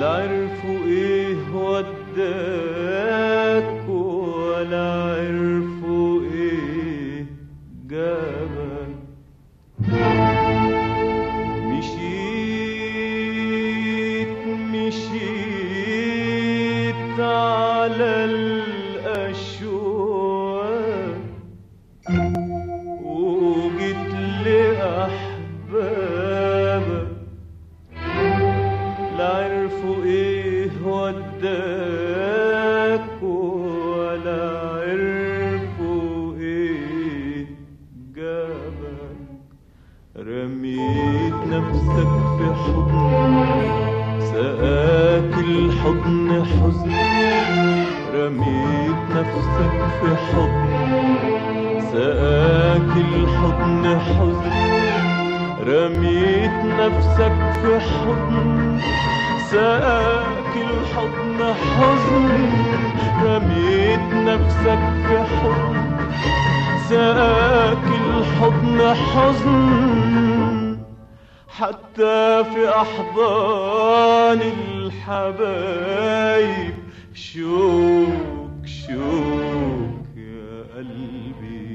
لا عرفوا ايه وداك ولا عرفوا ايه جابك. مشيت على الأشواق وجيت لأحبابك، لا عرفوا ايه وداك ولا عرفوا ايه جابك. رميت نفسك في حضن سقاك الحضن حزن، رميت نفسك في حضن سقاك الحضن حزن، رميت نفسك في حضن سقاك الحضن حزن، رميت نفسك في حضن سقاك الحضن حزن. حتى في أحضان الحبايب شوك شوك يا قلبي.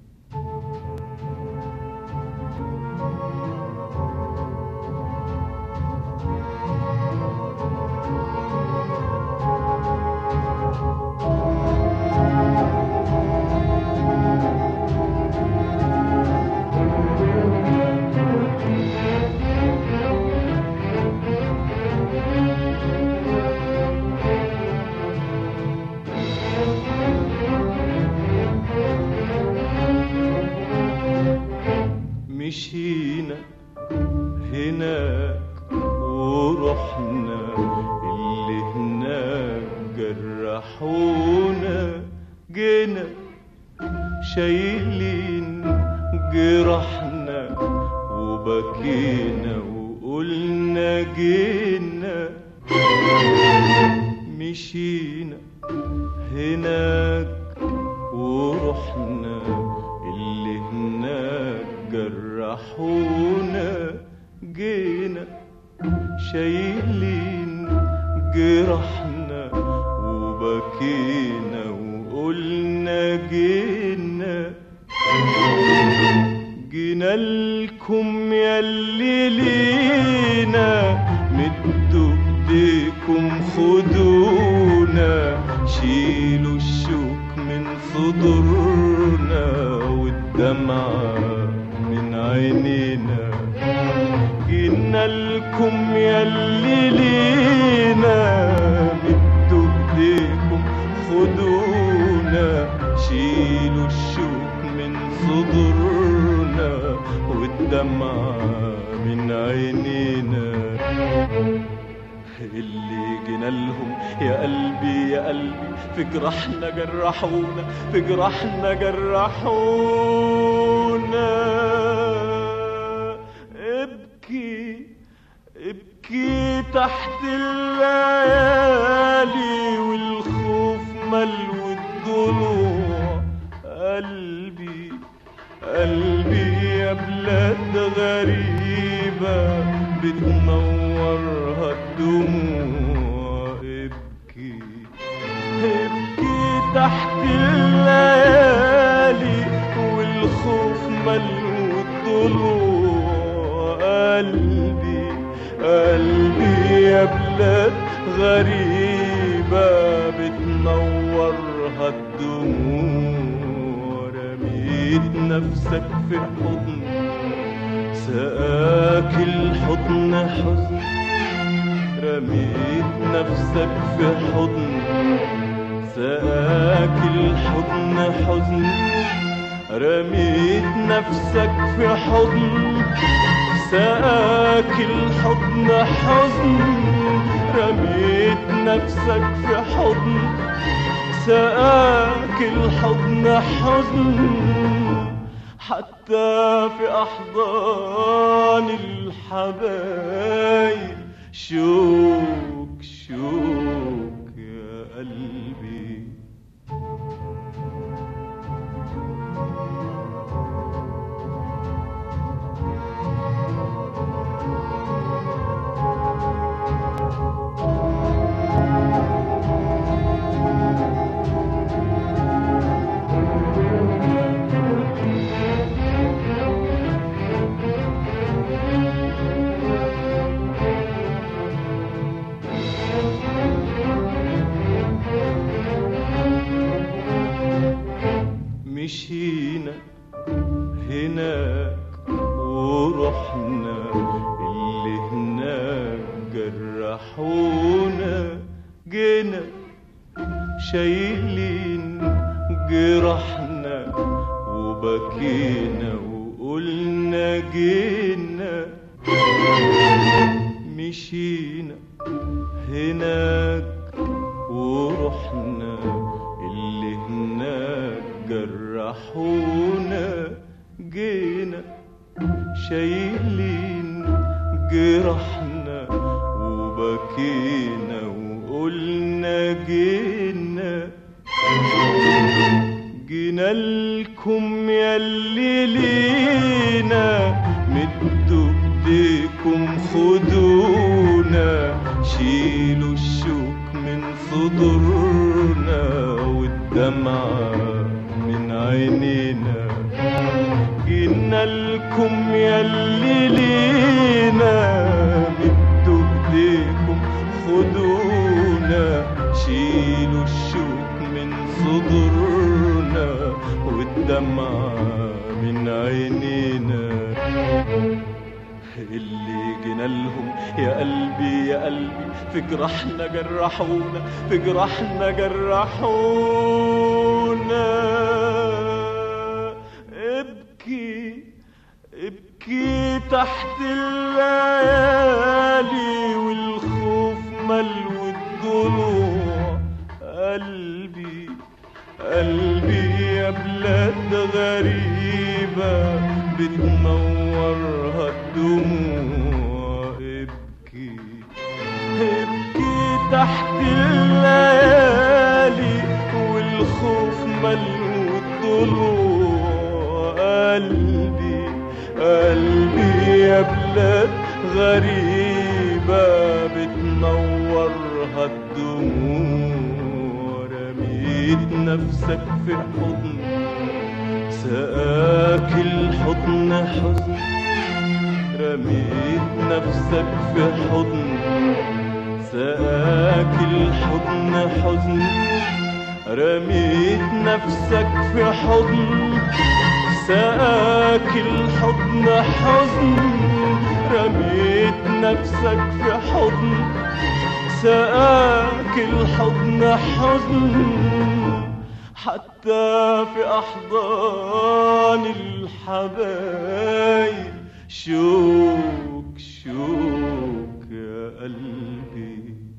مشينا هناك ورحنا اللي هناك جرحونا، جينا شايلين جرحنا وبكينا وقلنا جينا. مشينا هناك ورحنا اللي هناك جرحونا، جينا شايلين جرحنا وبكينا وقلنا جينا. جينا لكم ياللي لينا مدوا ايديكم خدونا، شيلوا الشوك من صدورنا والدمعة من عينينا. جينا لكم ياللي لينا مدوا ايديكم خدونا، شيلوا الشوك من صدورنا والدمعة من عينينا. اللي جينا لهم يا قلبي يا قلبي في جرحنا جرحونا، في جرحنا جرحونا. ابكي ابكي تحت الليالي والخوف ملو الضلوع. قلبي قلبي يا بلاد غريبة بتنورها الدموع. ابكي ابكي تحت الليالي والخوف ملو الضلوع. قلبي قلبي يا بلاد غريبة بتنورها الدموع. رميت نفسك في حضن سقاك الحضن حزن، رميت نفسك في حضن سقاك الحضن حزن، رميت نفسك في حضن سقاك الحضن حزن، رميت نفسك في حضن سقاك الحضن حزن. حتى في أحضان الحبايب شوك شوك يا قلبي. جرحونا جينا شايلين جرحنا وبكينا وقلنا جينا مشينا هناك ورحنا اللي هناك جرحونا جينا شايلين جرحنا وبكينا وقلنا جينا جينا لكم ياللي لينا مدوا ايديكم خدونا شيلوا الشوك من صدورنا والدمعة من عينينا جينا لكم ياللي لينا مدوا ايديكم خدونا شيلوا الشوك من صدورنا والدمعة من عينينا اللي جينا لهم يا قلبي يا قلبي في جرحنا جرحونا في جرحنا جرحونا ابكي ابكي تحت الليالي والخوف ملو الضلوع قلبي قلبي يا بلاد غريبة بتنورها الدموع ابكي ابكي تحت الليالي والخوف ملو الضلوع قلبي قلبي يا بلاد غريبة بتنورها الدموع رميت نفسك في حضن سقاك الحضن حزن رميت نفسك في حضن سقاك الحضن حزن رميت نفسك في حضن سقاك الحضن حزن رميت نفسك في حضن سقاك الحضن حزن حتى في أحضان الحبايب شوك شوك يا قلبي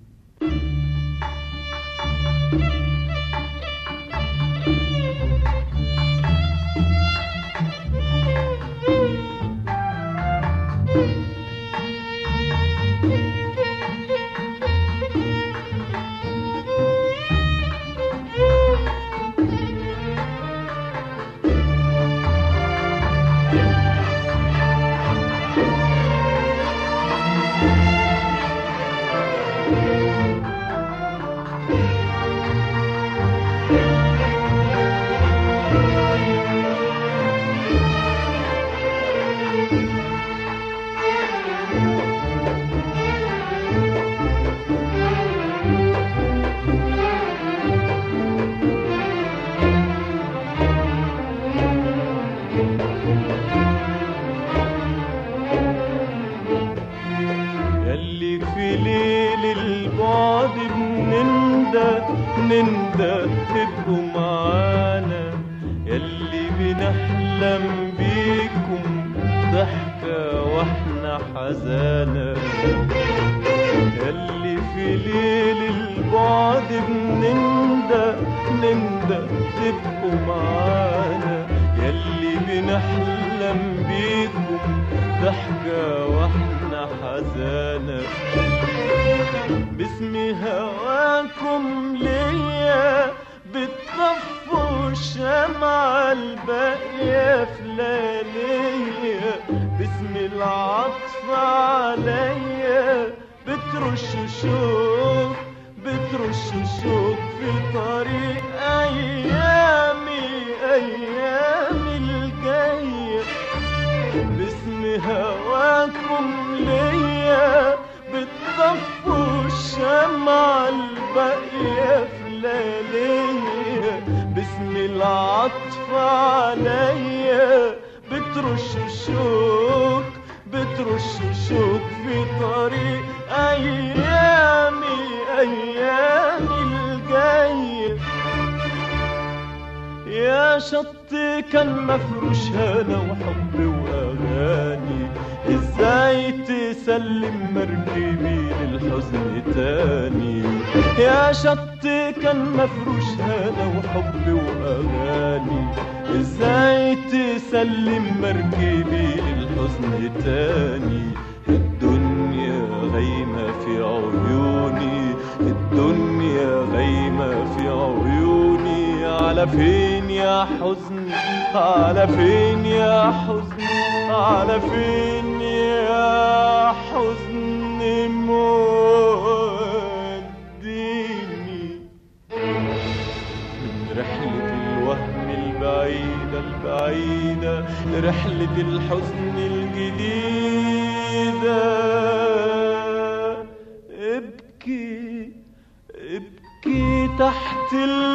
نندى تبقوا معانا يلي بنحلم بيكم ضحكة واحنا حزانة يلي في ليل البعد بنندى تبقوا معانا يلي بنحلم بيكم ضحكة واحنا حزانة باسم هواكم ليا بتطفوا الشمعة الباقية في لياليا باسم العطف عليا بترشوا شوق في طريق أيامي الجاية باسم هواكم ليا بتطفوا الشمعة الباقية في لياليا باسم العطف عليا بترشوا بترش شوك في طريق أيامي الجاية. يا شط كان مفروش هنا وحب وأغاني، ازاي تسلم مركبي للحزن تاني؟ يا شط كان مفروش هنا وحب وأغاني، ازاي تسلم مركبي للحزن تاني؟ الدنيا غايمة في عيوني، الدنيا غايمة في عيوني، على فين يا حزن، على فين يا حزن، على فين يا حزن موديني؟ من رحلة الوهم البعيدة البعيدة لرحلة الحزن الجديدة، ابكي ابكي تحت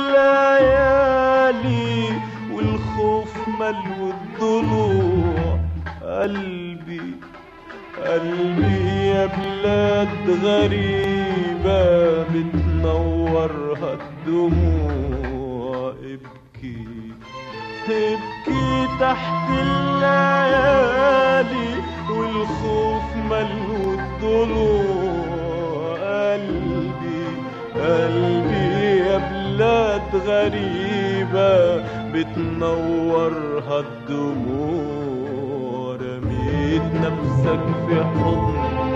الليالي والخوف ملو الضلوع. قلبي قلبي يا بلاد غريبة بتنورها الدموع، ابكي ابكي تحت الليالي والخوف ملو الضلوع. قلبي قلبي يا بلاد غريبة بتنورها الدموع. رميت نفسك في حضن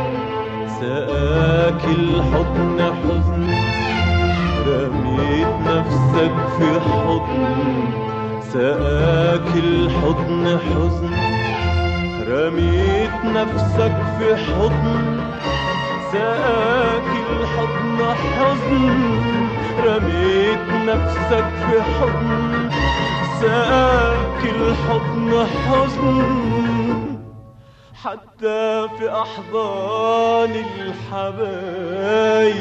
سقاك الحضن حزن، رميت نفسك في حضن سقاك الحضن حزن، رميت نفسك في حضن سقاك الحضن حزن، رميت نفسك في حضن سقاك الحضن حزن. حتى في أحضان الحبايب